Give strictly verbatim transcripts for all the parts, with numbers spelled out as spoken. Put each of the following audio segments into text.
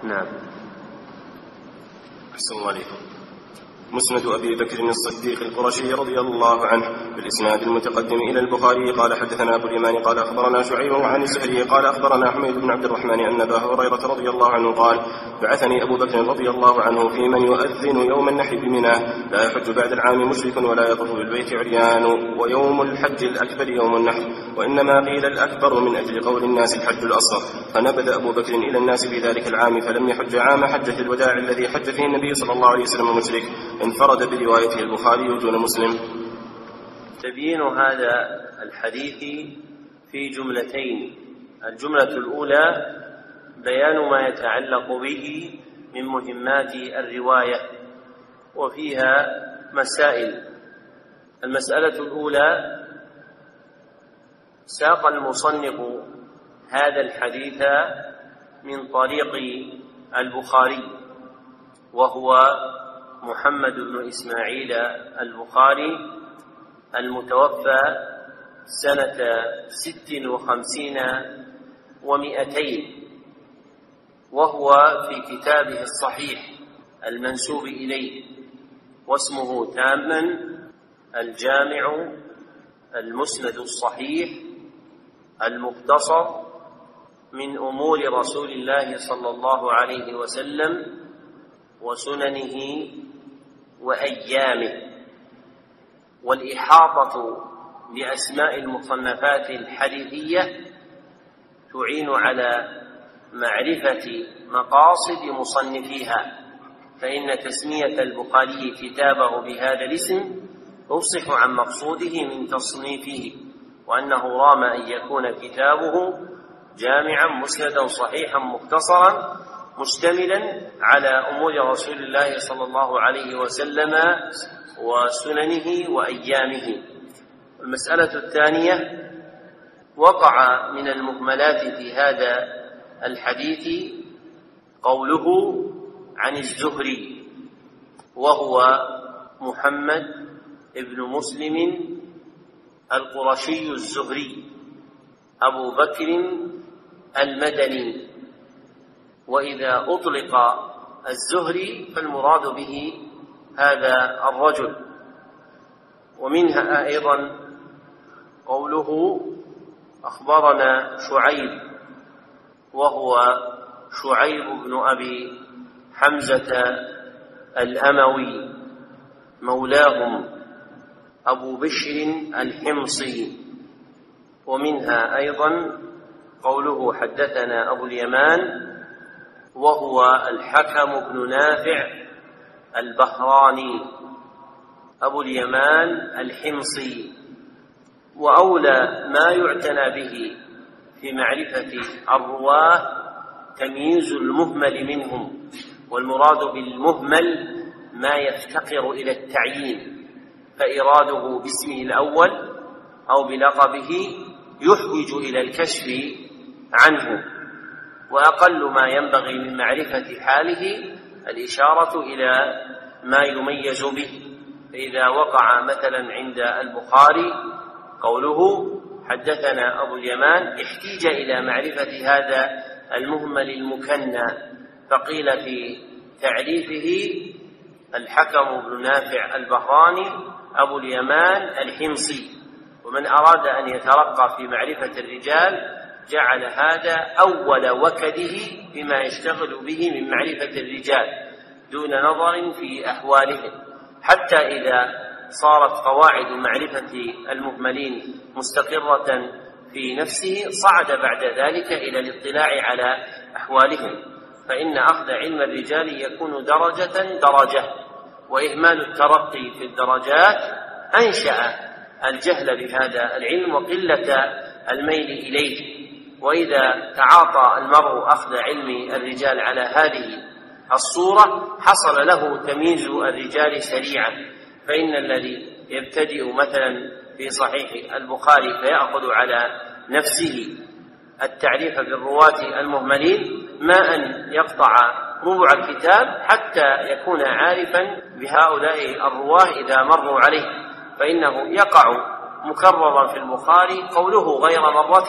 نعم. أحسن الله عليكم. مسند أبي بكر الصديق القرشي رضي الله عنه بالإسناد المتقدم إلى البخاري قال حدثنا أبو اليمان قال أخبرنا شعيب عن الزهري قال أخبرنا حميد بن عبد الرحمن أن أبا هريرة رضي الله عنه قال بعثني أبو بكر رضي الله عنه في من يؤذن يوم النحر بمنى لا يحج بعد العام مشرك ولا يطوف بالبيت عريان ويوم الحج الأكبر يوم النحر وإنما قيل الأكبر من أجل قول الناس الحج الأصغر فنبذ أبو بكر إلى الناس في ذلك العام فلم يحج عام حجة الوداع الذي حج فيه النبي صلى الله عليه وسلم مشرك انفرد بروايته البخاري دون مسلم. تبيين هذا الحديث في جملتين. الجملة الأولى بيان ما يتعلق به من مهمات الرواية وفيها مسائل. المسألة الأولى ساق المصنف هذا الحديث من طريق البخاري وهو محمد بن إسماعيل البخاري المتوفى سنة ست وخمسين ومئتين، وهو في كتابه الصحيح المنسوب إليه، واسمه تاما الجامع المسند الصحيح المختصر من أمور رسول الله صلى الله عليه وسلم وسننه وأيامه. والإحاطة بأسماء المصنفات الحديثية تعين على معرفة مقاصد مصنفيها، فإن تسمية البخاري كتابه بهذا الاسم تفصح عن مقصوده من تصنيفه، وأنه رام أن يكون كتابه جامعا مسندا صحيحا مختصرا مشتملا على أمور رسول الله صلى الله عليه وسلم وسننه وأيامه. المسألة الثانية وقع من المهملات في هذا الحديث قوله عن الزهري، وهو محمد ابن مسلم القرشي الزهري أبو بكر المدني. وإذا أطلق الزهري فالمراد به هذا الرجل. ومنها أيضا قوله أخبرنا شعيب، وهو شعيب بن أبي حمزة الأموي مولاهم أبو بشر الحمصي. ومنها أيضا قوله حدثنا أبو اليمان، وهو الحكم بن نافع البهراني أبو اليمان الحمصي. وأولى ما يعتنى به في معرفة الرواه تمييز المهمل منهم، والمراد بالمهمل ما يفتقر إلى التعيين، فإراده باسمه الأول أو بلقبه يحوج إلى الكشف عنه. وأقل ما ينبغي من معرفة حاله الإشارة إلى ما يميز به. فإذا وقع مثلا عند البخاري قوله حدثنا أبو اليمان احتيج إلى معرفة هذا المهمل المكنى، فقيل في تعريفه الحكم بن نافع البهراني أبو اليمان الحمصي. ومن أراد أن يترقى في معرفة الرجال جعل هذا أول وكده بما يشتغل به من معرفة الرجال دون نظر في أحوالهم، حتى إذا صارت قواعد معرفة المهملين مستقرة في نفسه صعد بعد ذلك إلى الاطلاع على أحوالهم. فإن أخذ علم الرجال يكون درجة درجة، وإهمال الترقي في الدرجات أنشأ الجهل بهذا العلم وقلة الميل إليه. وإذا تعاطى المرء أخذ علم الرجال على هذه الصورة حصل له تمييز الرجال سريعا. فإن الذي يبتدئ مثلا في صحيح البخاري فيأخذ على نفسه التعريف بالرواة المهملين ما أن يقطع ربع الكتاب حتى يكون عارفا بهؤلاء الرواه إذا مروا عليه، فإنه يقع مكررا في البخاري قوله غير مرة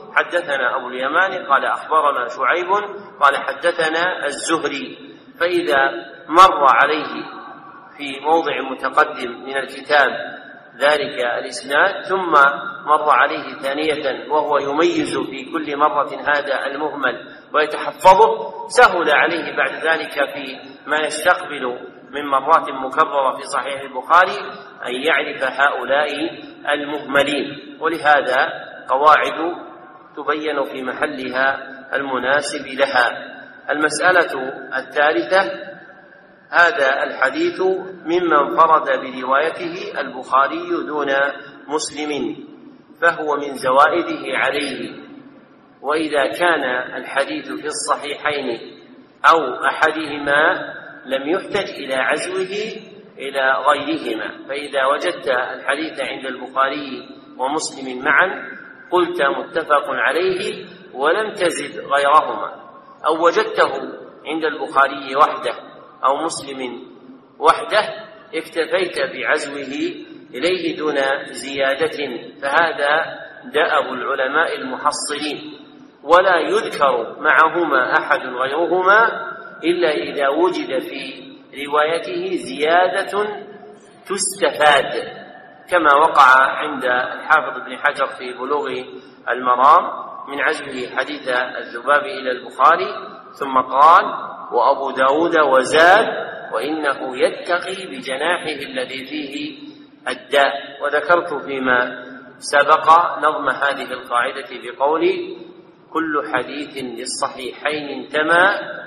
حدثنا أبو اليمان قال أخبرنا شعيب قال حدثنا الزهري، فإذا مر عليه في موضع متقدم من الكتاب ذلك الإسناد ثم مر عليه ثانية وهو يميز في كل مرة هذا المهمل ويتحفظه، سهل عليه بعد ذلك في ما يستقبل من مرات مكررة في صحيح البخاري أن يعرف هؤلاء المهملين. ولهذا قواعد تبين في محلها المناسب لها. المسألة الثالثة: هذا الحديث ممن فرد بروايته البخاري دون مسلم، فهو من زوائده عليه. وإذا كان الحديث في الصحيحين أو أحدهما لم يحتج إلى عزوه إلى غيرهما، فإذا وجدت الحديث عند البخاري ومسلم معا قلت متفق عليه ولم تزد غيرهما، أو وجدته عند البخاري وحده أو مسلم وحده اكتفيت بعزوه إليه دون زيادة، فهذا دأب العلماء المحصلين، ولا يذكر معهما أحد غيرهما إلا إذا وجد في روايته زيادة تستفاد، كما وقع عند الحافظ ابن حجر في بلوغ المرام من عزوه حديث الذباب إلى البخاري، ثم قال: وأبو داود وزاد وإنه يتقي بجناحه الذي فيه الداء. وذكرت فيما سبق نظم هذه القاعدة بقولي: كل حديث للصحيحين انتمى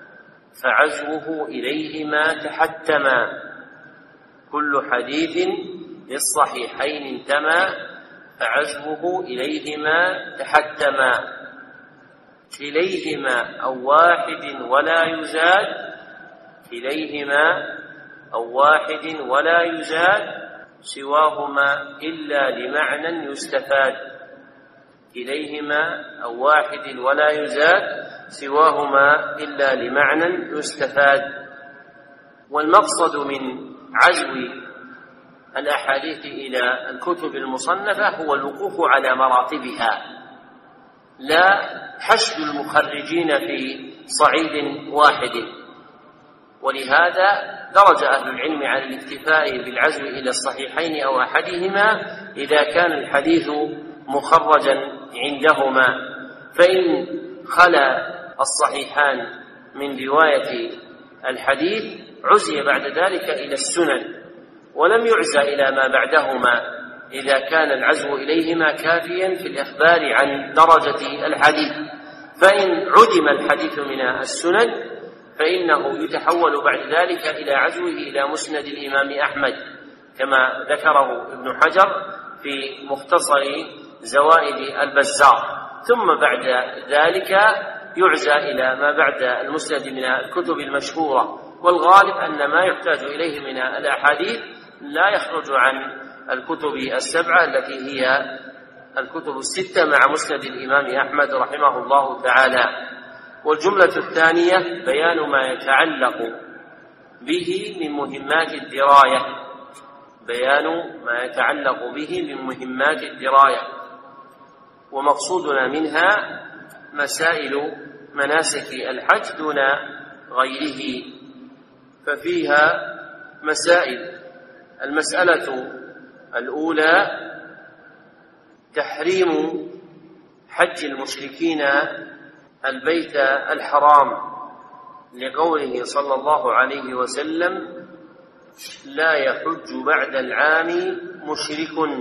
فعزوه إليهما تحتما. كل حديث للصحيحين انتمى فعزوه إليهما تحتما. كليهما أو واحد ولا يزاد، كليهما أو واحد ولا يزاد سواهما إلا لمعنى يستفاد. كليهما أو واحد ولا يزاد سواهما إلا لمعنى يستفاد. والمقصد من عزو الأحاديث إلى الكتب المصنفة هو الوقوف على مراتبها، لا حشد المخرجين في صعيد واحد. ولهذا درج أهل العلم على الاكتفاء بالعزو إلى الصحيحين أو أحدهما إذا كان الحديث مخرجا عندهما، فإن خلا الصحيحان من رواية الحديث عزي بعد ذلك إلى السنن، ولم يعزى إلى ما بعدهما إذا كان العزو إليهما كافيا في الإخبار عن درجة الحديث. فإن عدم الحديث من السنن فإنه يتحول بعد ذلك إلى عزوه إلى مسند الإمام أحمد، كما ذكره ابن حجر في مختصر زوائد البزار. ثم بعد ذلك يعزى إلى ما بعد المسند من الكتب المشهورة، والغالب أن ما يحتاج إليه من الأحاديث لا يخرج عن الكتب السبعة التي هي الكتب الستة مع مسند الإمام أحمد رحمه الله تعالى. والجملة الثانية بيان ما يتعلق به من مهمات الدراية، بيان ما يتعلق به من مهمات الدراية، ومقصودنا منها مسائل مناسك الحج دون غيره، ففيها مسائل. المسألة الأولى تحريم حج المشركين البيت الحرام، لقوله صلى الله عليه وسلم: لا يحج بعد العام مشرك.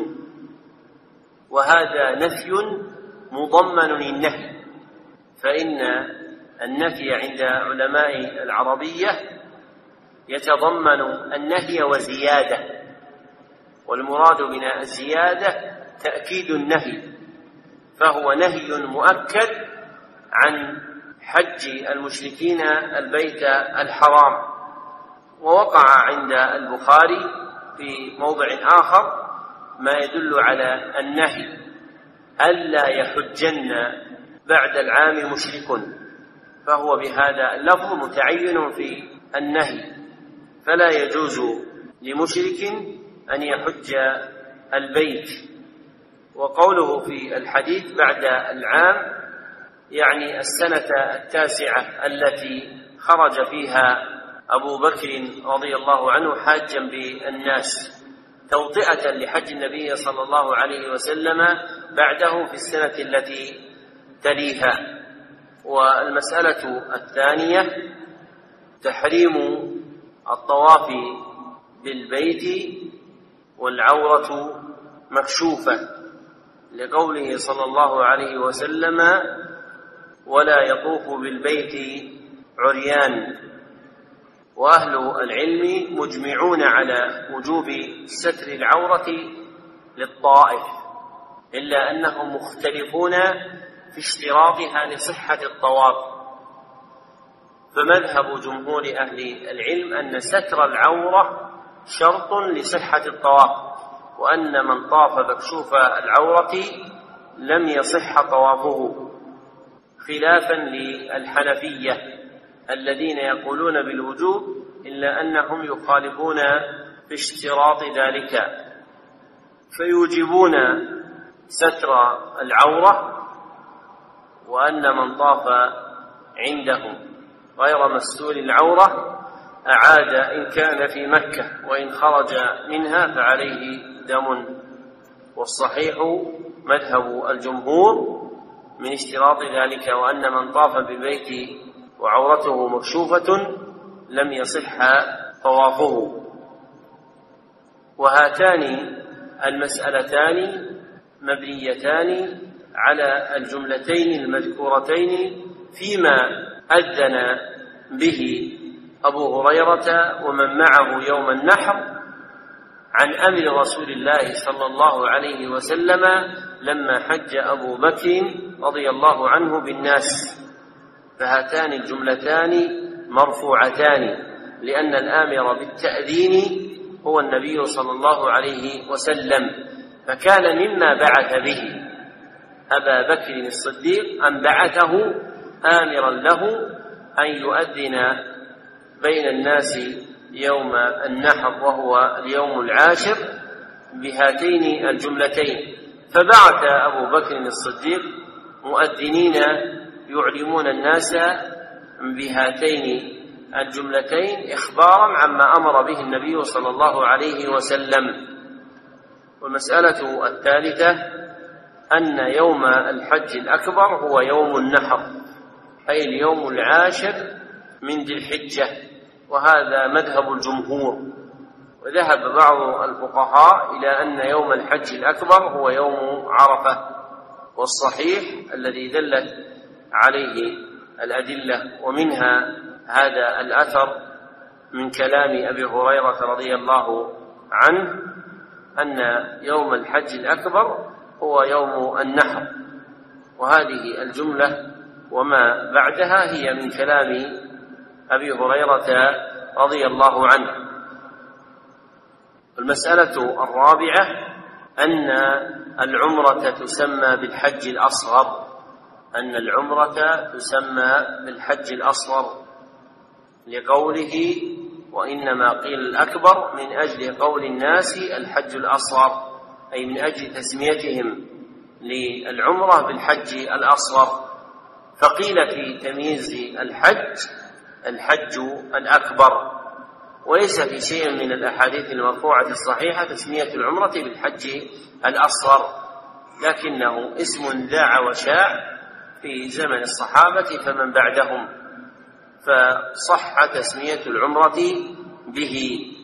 وهذا نفي مضمن للنهي، فإن النفي عند علماء العربية يتضمن النهي وزيادة، والمراد من الزيادة تأكيد النهي، فهو نهي مؤكد عن حج المشركين البيت الحرام. ووقع عند البخاري في موضع آخر ما يدل على النهي: ألا يحجن بعد العام مشرك، فهو بهذا اللفظ متعين في النهي، فلا يجوز لمشرك أن يحج البيت. وقوله في الحديث بعد العام يعني السنة التاسعة التي خرج فيها أبو بكر رضي الله عنه حاجا بالناس توطئة لحج النبي صلى الله عليه وسلم بعده في السنة التي تليها. والمسألة الثانية تحريم الطواف بالبيت والعورة مكشوفة لقوله صلى الله عليه وسلم ولا يطوف بالبيت عريان. وأهل العلم مجمعون على وجوب ستر العورة للطائف، إلا أنهم مختلفون في اشتراطها لصحة الطواف. فمذهب جمهور أهل العلم أن ستر العورة شرط لصحة الطواف، وأن من طاف مكشوف العورة لم يصح طوافه، خلافا للحنفية الذين يقولون بالوجوب إلا أنهم يخالفون في اشتراط ذلك، فيوجبون ستر العورة، وأن من طاف عندهم غير مستور العورة أعاد إن كان في مكة، وإن خرج منها فعليه دم. والصحيح مذهب الجمهور من اشتراط ذلك، وأن من طاف بالبيت وعورته مكشوفة لم يصح طوافه. وهاتان المسألتان مبنيتان على الجملتين المذكورتين فيما أذن به أبو هريرة ومن معه يوم النحر عن أمر رسول الله صلى الله عليه وسلم لما حج أبو بكر رضي الله عنه بالناس. فهاتان الجملتان مرفوعتان، لأن الآمر بالتأذين هو النبي صلى الله عليه وسلم، فكان مما بعث به أبا بكر الصديق أن بعثه آمرا له أن يؤذن بين الناس يوم النحر وهو اليوم العاشر بهاتين الجملتين. فبعث أبو بكر الصديق مؤذنين يعلمون الناس بهاتين الجملتين إخبارا عما أمر به النبي صلى الله عليه وسلم. والمسألة الثالثة أن يوم الحج الأكبر هو يوم النحر، أي اليوم العاشر من ذي الحجة، وهذا مذهب الجمهور. وذهب بعض الفقهاء إلى أن يوم الحج الأكبر هو يوم عرفة، والصحيح الذي دلت عليه الأدلة ومنها هذا الأثر من كلام أبي هريرة رضي الله عنه أن يوم الحج الأكبر هو يوم النحر. وهذه الجملة وما بعدها هي من كلام أبي هريرة رضي الله عنه. المسألة الرابعة أن العمرة تسمى بالحج الأصغر، أن العمرة تسمى بالحج الأصغر لقوله وإنما قيل الأكبر من أجل قول الناس الحج الأصغر، أي من أجل تسميتهم للعمرة بالحج الأصغر. فقيل في تمييز الحج الحج الأكبر، وليس في شيء من الأحاديث المرفوعة الصحيحة تسمية العمرة بالحج الأصغر، لكنه اسم ذاع وشاع في زمن الصحابة فمن بعدهم، فصح تسمية العمرة به.